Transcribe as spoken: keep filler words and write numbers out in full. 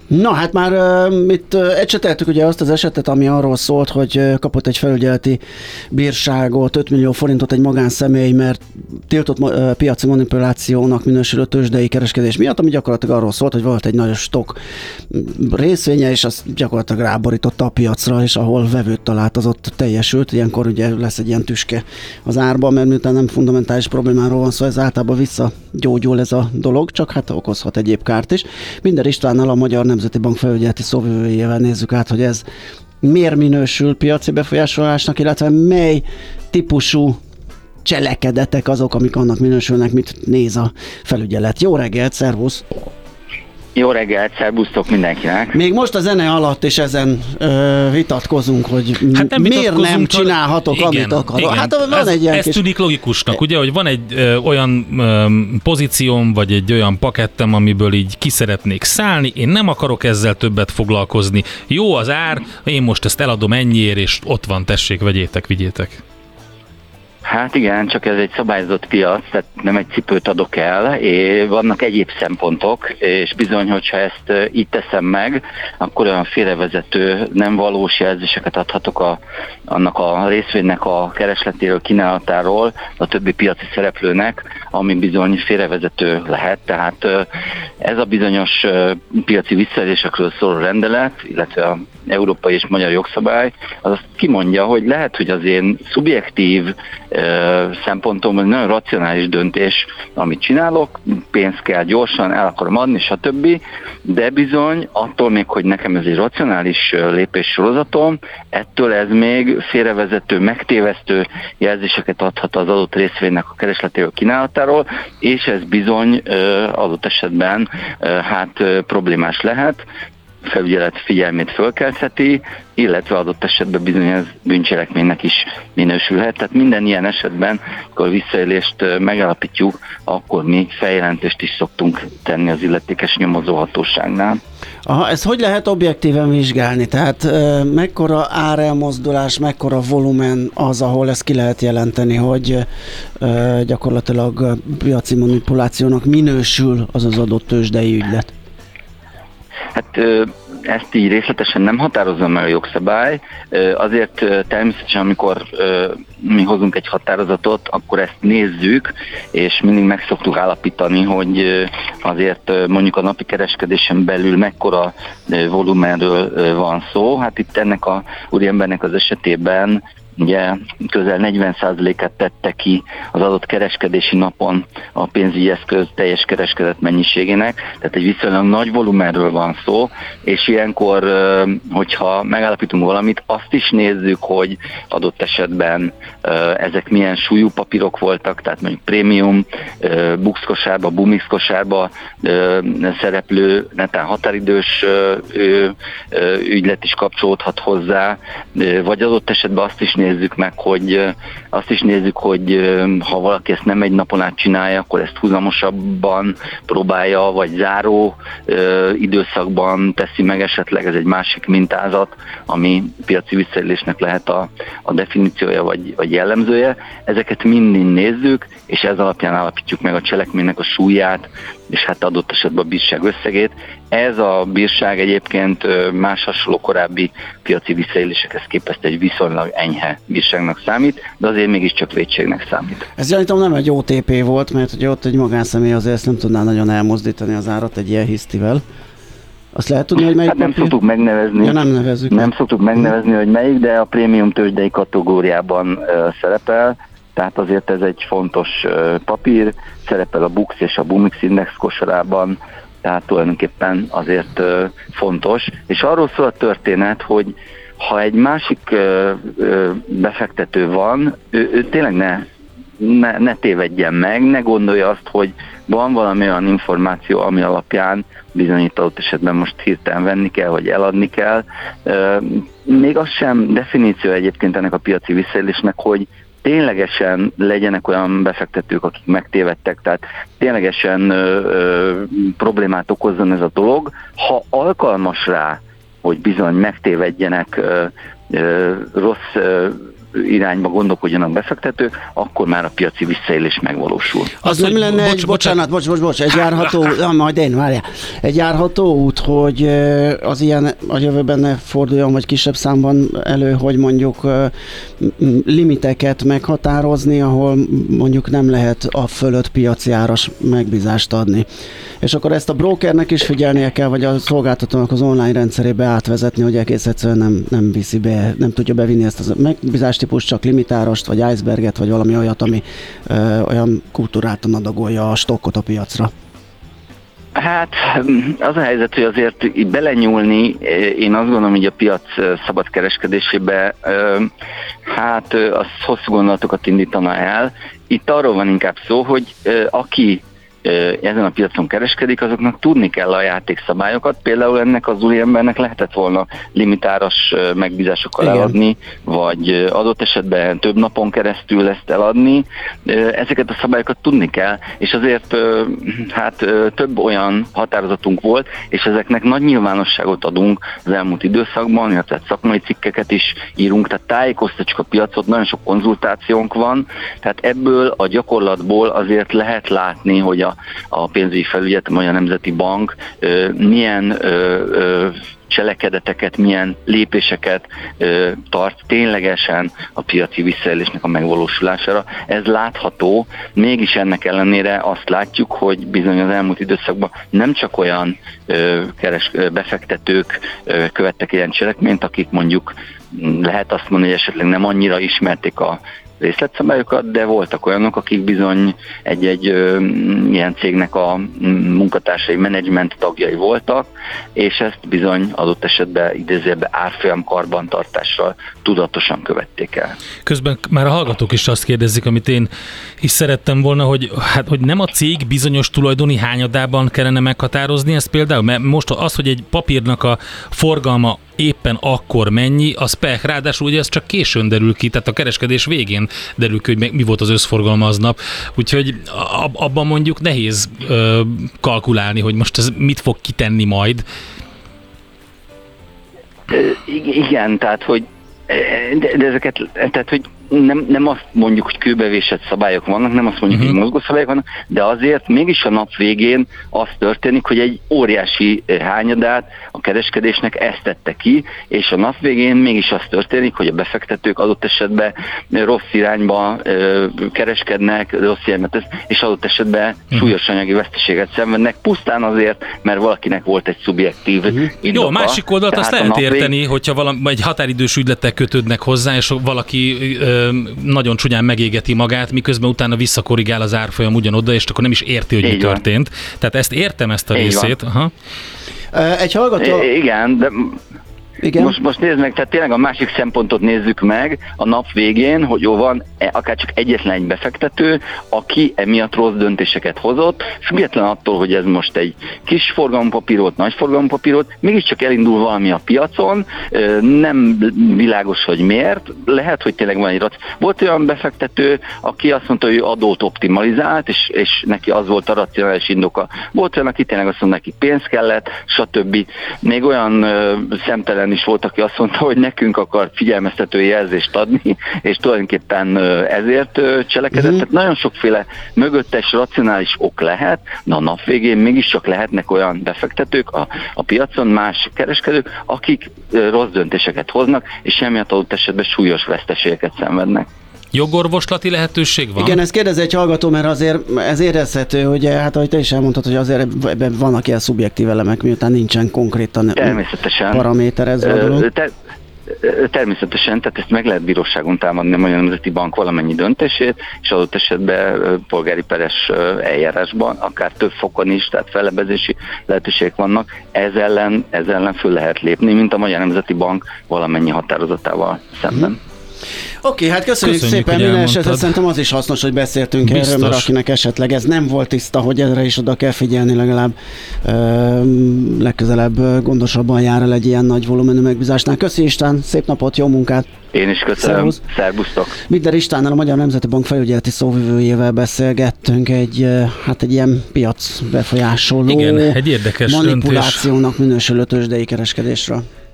Na hát már uh, itt uh, ecseteltük ugye azt az esetet, ami arról szólt, hogy uh, kapott egy felügyeleti bírságot, öt millió forintot egy magánszemély, mert tiltott uh, piaci manipulációnak minősülő tőzsdei kereskedés miatt, ami gyakorlatilag arról szólt, hogy volt egy nagy stok részvénye, és azt gyakorlatilag ráborította a piacra, és ahol vevőt talált, az ott teljesült. Ilyenkor ugye lesz egy ilyen tüske az árban, mert miután nem fundamentális problémáról van szó, ez általában visszagyógyul ez a dolog, csak hát okozhat egyéb kárt is. Minden Istvánnal, a Magyar Nemzeti Bank felügyeleti szóvivőjével nézzük át, hogy ez miért minősül piaci befolyásolásnak, illetve mely típusú cselekedetek azok, amik annak minősülnek, mit néz a felügyelet. Jó reggelt, szervusz! Jó reggelt, szervusztok mindenkinek! Még most a zene alatt is ezen ö, vitatkozunk, hogy hát nem miért nem csinálhatok, igen, amit akarok. Igen. Hát van ez, egy ilyen ez kis... tűnik logikusnak, ugye, hogy van egy ö, olyan ö, pozícióm, vagy egy olyan pakettem, amiből így ki szeretnék szállni, én nem akarok ezzel többet foglalkozni. Jó az ár, én most ezt eladom ennyiért, és ott van, tessék, vegyétek, vigyétek. Hát igen, csak ez egy szabályozott piac, tehát nem egy cipőt adok el, és vannak egyéb szempontok, és bizony, hogyha ezt így teszem meg, akkor olyan félrevezető, nem valós jelzéseket adhatok a, annak a részvénynek a keresletéről, kínálatáról a többi piaci szereplőnek, ami bizony félrevezető lehet. Tehát ez a bizonyos piaci visszaélésekről szóló rendelet, illetve a európai és magyar jogszabály, az azt kimondja, hogy lehet, hogy az én szubjektív szempontom, egy nagyon racionális döntés, amit csinálok, pénzt kell gyorsan, el akarom adni, stb. De bizony, attól még, hogy nekem ez egy racionális lépés sorozatom, ettől ez még félrevezető, megtévesztő jelzéseket adhat az adott részvénynek a keresletéről, kínálatáról, és ez bizony adott esetben hát problémás lehet, felügyelet figyelmét fölkeltheti, illetve adott esetben bizony ez bűncselekménynek is minősülhet. Tehát minden ilyen esetben, amikor visszaélést megállapítjuk, akkor mi feljelentést is szoktunk tenni az illetékes nyomozóhatóságnál. Aha, ezt hogy lehet objektíven vizsgálni? Tehát e, mekkora árelmozdulás, mekkora volumen az, ahol ezt ki lehet jelenteni, hogy e, gyakorlatilag piaci manipulációnak minősül az az adott tőzsdei ügylet? Hát ezt így részletesen nem határozza meg a jogszabály, azért természetesen, amikor mi hozunk egy határozatot, akkor ezt nézzük, és mindig meg szoktuk állapítani, hogy azért mondjuk a napi kereskedésen belül mekkora volumenről van szó. Hát itt ennek a úriembernek az esetében ugye közel negyven százalékát tette ki az adott kereskedési napon a pénzügyi eszköz teljes kereskedett mennyiségének, tehát egy viszonylag nagy volumenről van szó, és ilyenkor, hogyha megállapítunk valamit, azt is nézzük, hogy adott esetben ezek milyen súlyú papírok voltak, tehát mondjuk prémium, bux kosárba, bumix kosárba szereplő, netán határidős ügylet is kapcsolódhat hozzá, vagy adott esetben azt is nézzük meg, hogy azt is nézzük, hogy ha valaki ezt nem egy napon át csinálja, akkor ezt húzamosabban próbálja, vagy záró időszakban teszi meg esetleg, ez egy másik mintázat, ami piaci visszaélésnek lehet a, a definíciója, vagy, vagy jellemzője. Ezeket mind nézzük, és ez alapján állapítjuk meg a cselekménynek a súlyát, és hát adott esetben a bírság összegét. Ez a bírság egyébként más hasonló korábbi piaci visszaélésekhez képest egy viszonylag enyhe bírságnak számít, de azért mégiscsak vétségnek számít. Ez gyanítom nem egy o té pé volt, mert hogy ott egy magánszemély azért ezt nem tudná nagyon elmozdítani az árat egy ilyen hisztivel. Azt lehet tudni, hogy melyik hát nem papír? szoktuk megnevezni. Ja, nem nevezzük. Nem szoktuk megnevezni, hogy melyik, de a prémium tőzsdei kategóriában uh, szerepel. Tehát azért ez egy fontos uh, papír, szerepel a bux és a bumix index kosarában, tehát tulajdonképpen azért uh, fontos. És arról szól a történet, hogy ha egy másik uh, uh, befektető van, ő, ő tényleg ne, ne, ne tévedjen meg, ne gondolja azt, hogy van valami olyan információ, ami alapján bizonyított esetben most hirtelen venni kell, vagy eladni kell. Uh, még az sem definíció egyébként ennek a piaci visszaélésnek, hogy ténylegesen legyenek olyan befektetők, akik megtévedtek, tehát ténylegesen ö, ö, problémát okozzon ez a dolog. Ha alkalmas rá, hogy bizony megtévedjenek, ö, ö, rossz ö, irányba gondolkodjanak befektetők, akkor már a piaci visszaélés megvalósul. Az, az nem lenne bocs, egy, bocsánat, bocs, bocs, bocs, egy járható, ja, majd én, várjál, egy járható út, hogy az ilyen a jövőben ne forduljon, vagy kisebb számban elő, hogy mondjuk limiteket meghatározni, ahol mondjuk nem lehet a fölött piaci áras megbízást adni. És akkor ezt a brokernek is figyelnie kell, vagy a szolgáltatónak az online rendszerébe átvezetni, hogy egész egyszerűen nem, nem viszi be, nem tudja bevinni ezt a megbízástípus, csak limitárost, vagy iceberget, vagy valami olyat, ami ö, olyan kultúráltan adagolja a stokkot a piacra. Hát az a helyzet, hogy azért így belenyúlni, én azt gondolom, hogy a piac szabad kereskedésébe, hát az hosszú gondolatokat indítana el. Itt arról van inkább szó, hogy aki ezen a piacon kereskedik, azoknak tudni kell a játékszabályokat. Például ennek az úriembernek lehetett volna limitáras megbízásokkal Igen. eladni, vagy adott esetben több napon keresztül ezt eladni. Ezeket a szabályokat tudni kell, és azért hát több olyan határozatunk volt, és ezeknek nagy nyilvánosságot adunk az elmúlt időszakban, illetve szakmai cikkeket is írunk, tehát tájékoztatjuk a piacot, nagyon sok konzultációnk van, tehát ebből a gyakorlatból azért lehet látni, hogy a a pénzügyi felügyelet, vagy a Nemzeti Bank milyen cselekedeteket, milyen lépéseket tart ténylegesen a piaci visszaélésnek a megvalósulására. Ez látható, mégis ennek ellenére azt látjuk, hogy bizony az elmúlt időszakban nem csak olyan keres, befektetők követtek ilyen cselekményt, akik mondjuk lehet azt mondani, hogy esetleg nem annyira ismerték a részletszabályokat, de voltak olyanok, akik bizony egy-egy ö, ilyen cégnek a munkatársai, menedzsment tagjai voltak, és ezt bizony adott esetben idézőjelben árfolyam karbantartással tudatosan követték el. Közben már a hallgatók is azt kérdezik, amit én is szerettem volna, hogy, hát, hogy nem a cég bizonyos tulajdoni hányadában kellene meghatározni ezt például, mert most az, hogy egy papírnak a forgalma éppen akkor mennyi, az pech, ráadásul ugye ez csak későn derül ki, tehát a kereskedés végén derül ki, hogy mi volt az összforgalma aznap, úgyhogy abban mondjuk nehéz ö, kalkulálni, hogy most ez mit fog kitenni majd. Igen, tehát, hogy de, de ezeket, tehát, hogy nem, nem azt mondjuk, hogy kőbevésett szabályok vannak, nem azt mondjuk, uh-huh. hogy mozgó szabályok vannak, de azért mégis a nap végén az történik, hogy egy óriási hányadát a kereskedésnek ezt tette ki, és a nap végén mégis az történik, hogy a befektetők adott esetben rossz irányba kereskednek, rossz irányba tesz, és adott esetben uh-huh. súlyos anyagi veszteséget szenvednek, pusztán azért, mert valakinek volt egy szubjektív uh-huh. indoka. Jó, a másik oldalt azt lehet érteni, vég... hogyha valami, egy határidős ügyletek kötődnek hozzá, és valaki nagyon csúnyán megégeti magát, miközben utána visszakorrigál az árfolyam ugyanoda, és akkor nem is érti, hogy Így mi van. történt. Tehát ezt értem, ezt a Így részét. Aha. Egy hallgató... I- igen, de... Igen. Most, most nézd meg, tehát tényleg a másik szempontot nézzük meg a nap végén, hogy jó van, akár csak egyetlen egy befektető, aki emiatt rossz döntéseket hozott, független attól, hogy ez most egy kis forgalomapír volt, nagy forgalomapír volt, mégiscsak elindul valami a piacon, nem világos, hogy miért, lehet, hogy tényleg van egy rac. Volt olyan befektető, aki azt mondta, hogy ő adót optimalizált, és, és neki az volt a racionális indoka. Volt olyan, aki tényleg azt mondta, neki pénz kellett, stb. Még olyan szemtelen is volt, aki azt mondta, hogy nekünk akar figyelmeztető jelzést adni, és tulajdonképpen ezért cselekedett. Uh-huh. Tehát nagyon sokféle mögöttes racionális ok lehet, de a nap végén mégiscsak lehetnek olyan befektetők a, a piacon, más kereskedők, akik rossz döntéseket hoznak, és emiatt adott esetben súlyos veszteségeket szenvednek. Jogorvoslati lehetőség van? Igen, ezt kérdezi egy hallgató, mert azért ez érezhető, hogy hát ahogy te is elmondtad, hogy azért ebben vannak ilyen szubjektív elemek, miután nincsen konkrétan paraméterezve a dolog. Te, természetesen, tehát ezt meg lehet bíróságon támadni a Magyar Nemzeti Bank valamennyi döntését, és adott esetben polgári peres eljárásban, akár több fokon is, tehát fellebezési lehetőségek vannak, ez ellen, ez ellen föl lehet lépni, mint a Magyar Nemzeti Bank valamennyi határozatával szemben. Hmm. Oké, okay, hát köszönjük, köszönjük szépen, minden esetre szerintem az is hasznos, hogy beszéltünk Biztos. erről, mert akinek esetleg ez nem volt tiszta, hogy erre is oda kell figyelni, legalább ö, legközelebb gondosabban jár el egy ilyen nagy volumenű megbízásnál. Köszi István, szép napot, jó munkát! Én is köszönöm, szervusztok! Midler Istvánnal, a Magyar Nemzeti Bank felügyeleti szóvivőjével beszélgettünk egy, hát egy ilyen piac befolyásoló Igen, egy érdekes manipulációnak minősülő tőzsdei kereskedésről.